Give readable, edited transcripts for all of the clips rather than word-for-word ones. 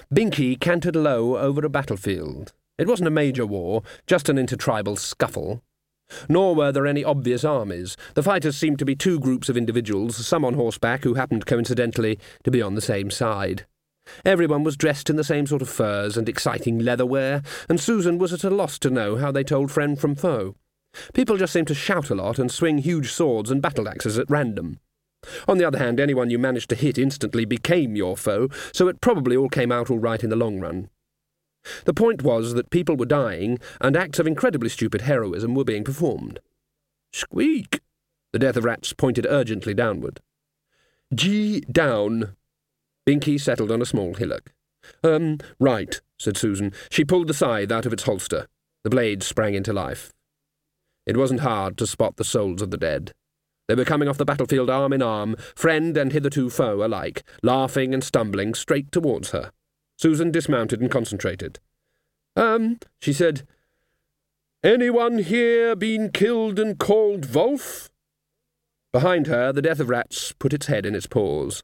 Binky cantered low over a battlefield. It wasn't a major war, just an intertribal scuffle. Nor were there any obvious armies. The fighters seemed to be two groups of individuals, some on horseback who happened coincidentally to be on the same side. Everyone was dressed in the same sort of furs and exciting leatherware, and Susan was at a loss to know how they told friend from foe. People just seemed to shout a lot and swing huge swords and battle-axes at random. On the other hand, anyone you managed to hit instantly became your foe, so it probably all came out all right in the long run. The point was that people were dying, and acts of incredibly stupid heroism were being performed. Squeak! The Death of Rats pointed urgently downward. G down. Binky settled on a small hillock. Right, said Susan. She pulled the scythe out of its holster. The blade sprang into life. It wasn't hard to spot the souls of the dead. They were coming off the battlefield arm in arm, friend and hitherto foe alike, laughing and stumbling straight towards her. Susan dismounted and concentrated. She said, anyone here been killed and called Wolf? Behind her, the Death of Rats put its head in its paws.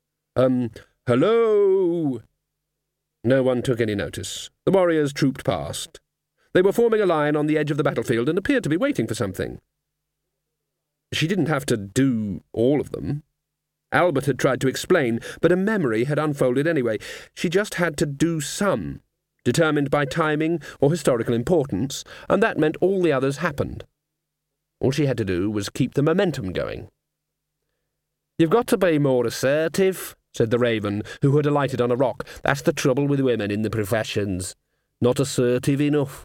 Hello? No one took any notice. The warriors trooped past. They were forming a line on the edge of the battlefield and appeared to be waiting for something. She didn't have to do all of them. Albert had tried to explain, but a memory had unfolded anyway. She just had to do some, determined by timing or historical importance, and that meant all the others happened. All she had to do was keep the momentum going. You've got to be more assertive, said the Raven, who had alighted on a rock. That's the trouble with women in the professions. Not assertive enough.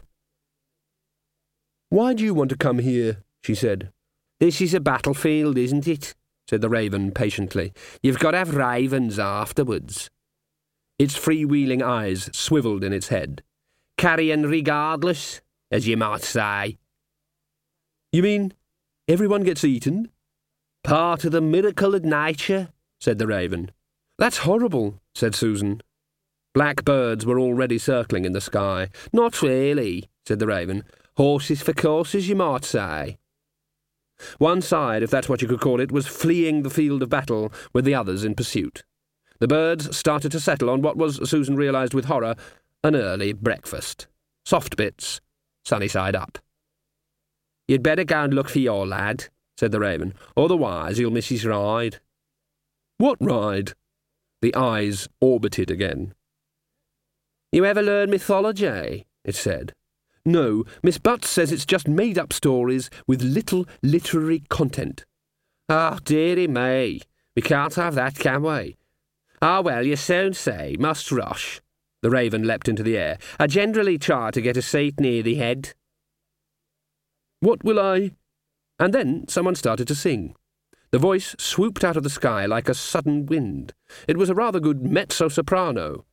Why do you want to come here? She said. This is a battlefield, isn't it? Said the Raven patiently. You've got to have ravens afterwards. Its freewheeling eyes swivelled in its head. Carrion regardless, as you might say. You mean everyone gets eaten? Part of the miracle of nature, said the Raven. That's horrible, said Susan. Black birds were already circling in the sky. Not really, said the Raven. Horses for courses, you might say. One side, if that's what you could call it, was fleeing the field of battle with the others in pursuit. The birds started to settle on what was, Susan realised with horror, an early breakfast. Soft bits, sunny side up. You'd better go and look for your lad, said the Raven. Otherwise you'll miss his ride. What ride? The eyes orbited again. You ever learn mythology? It said. No, Miss Butts says it's just made-up stories with little literary content. Oh, dearie me, we can't have that, can we? Ah, well, you soon say, must rush. The Raven leapt into the air. I generally try to get a seat near the head. What will I... And then someone started to sing. The voice swooped out of the sky like a sudden wind. It was a rather good mezzo-soprano.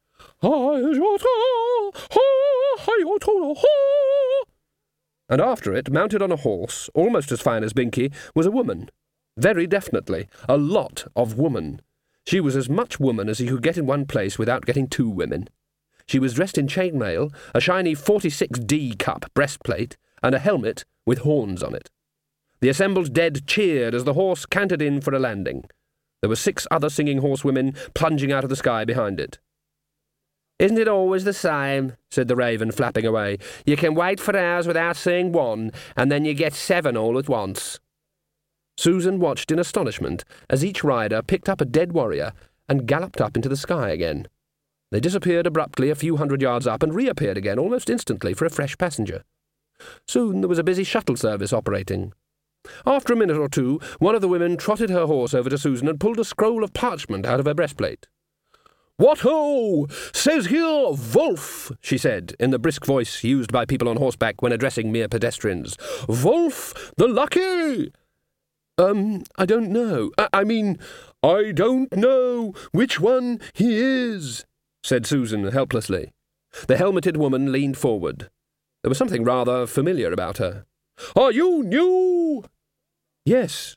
And after it, mounted on a horse, almost as fine as Binky, was a woman. Very definitely, a lot of woman. She was as much woman as you could get in one place without getting two women. She was dressed in chainmail, a shiny 46D cup breastplate, and a helmet with horns on it. The assembled dead cheered as the horse cantered in for a landing. There were 6 other singing horsewomen plunging out of the sky behind it. Isn't it always the same? Said the Raven, flapping away. You can wait for hours without seeing one, and then you get 7 all at once. Susan watched in astonishment as each rider picked up a dead warrior and galloped up into the sky again. They disappeared abruptly a few hundred yards up and reappeared again almost instantly for a fresh passenger. Soon there was a busy shuttle service operating. After a minute or two, one of the women trotted her horse over to Susan and pulled a scroll of parchment out of her breastplate. "What ho! Says here Wolf," she said, in the brisk voice used by people on horseback when addressing mere pedestrians. "Wolf the Lucky!" I don't know. I don't know which one he is," said Susan helplessly. The helmeted woman leaned forward. There was something rather familiar about her. "Are you new?" Yes.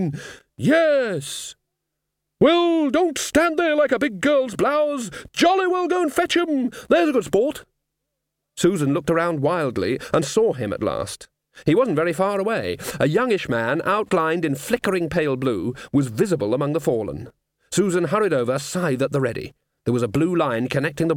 "Well, don't stand there like a big girl's blouse. Jolly well go and fetch him. There's a good sport." Susan looked around wildly and saw him at last. He wasn't very far away. A youngish man, outlined in flickering pale blue, was visible among the fallen. Susan hurried over, scythe at the ready. There was a blue line connecting the